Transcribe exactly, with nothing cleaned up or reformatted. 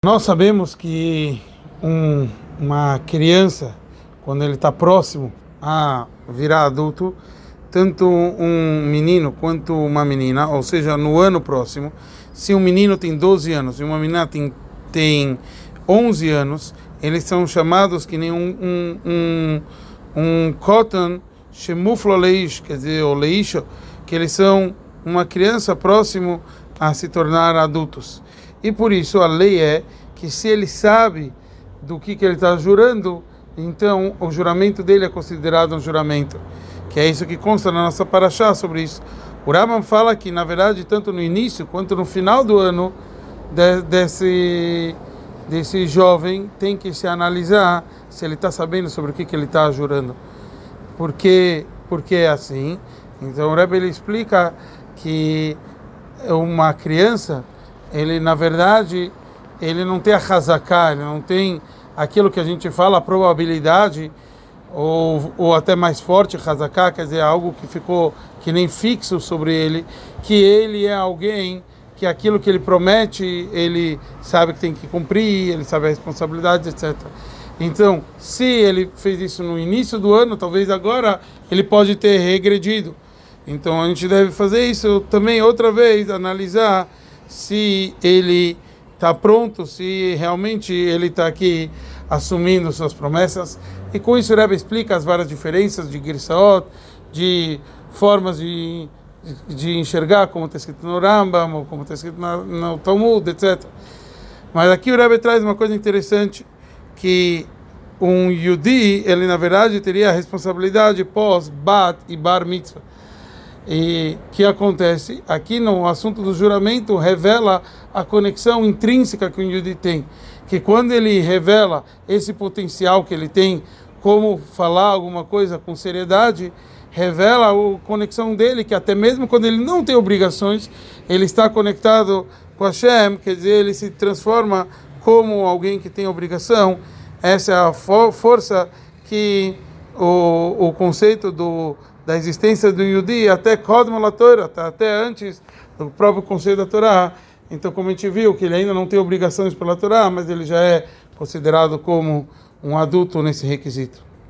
Nós sabemos que um, uma criança, quando ele está próximo a virar adulto, tanto um menino quanto uma menina, ou seja, no ano próximo, se um menino tem doze anos e uma menina tem, tem onze anos, eles são chamados que nem um um, um, um cotton shemuflo leish, quer dizer, o leisho, que eles são uma criança próximo a se tornar adultos. E por isso a lei é que se ele sabe do que, que ele está jurando, então o juramento dele é considerado um juramento. Que é isso que consta na nossa paraxá sobre isso. O Rambam fala que, na verdade, tanto no início quanto no final do ano de, desse, desse jovem, tem que se analisar se ele está sabendo sobre o que, que ele está jurando. Por que, porque é assim? Então o Rebbe ele explica que uma criança, ele na verdade, ele não tem a hazaká, ele não tem aquilo que a gente fala, a probabilidade, ou, ou até mais forte, hazaká, quer dizer, algo que ficou que nem fixo sobre ele, que ele é alguém que aquilo que ele promete, ele sabe que tem que cumprir, ele sabe a responsabilidade, etcétera. Então, se ele fez isso no início do ano, talvez agora ele pode ter regredido. Então a gente deve fazer isso também outra vez, analisar se ele está pronto, se realmente ele está aqui assumindo suas promessas. E com isso o Rebbe explica as várias diferenças de Girsaot, de formas de, de enxergar, como está escrito no Rambam, ou como está escrito no, no Talmud, etcétera. Mas aqui o Rebbe traz uma coisa interessante, que um Yudi, ele na verdade teria a responsabilidade pós Bat e Bar Mitzvah. E que acontece aqui no assunto do juramento revela a conexão intrínseca que o Yudi tem, que quando ele revela esse potencial que ele tem, como falar alguma coisa com seriedade, revela a conexão dele, que até mesmo quando ele não tem obrigações, ele está conectado com Hashem, quer dizer, ele se transforma como alguém que tem obrigação. Essa é a for- força que o, o conceito do da existência do Yudi até Kodma la Torá, até antes do próprio conceito da Torá. Então, como a gente viu, que ele ainda não tem obrigações pela Torá, mas ele já é considerado como um adulto nesse requisito.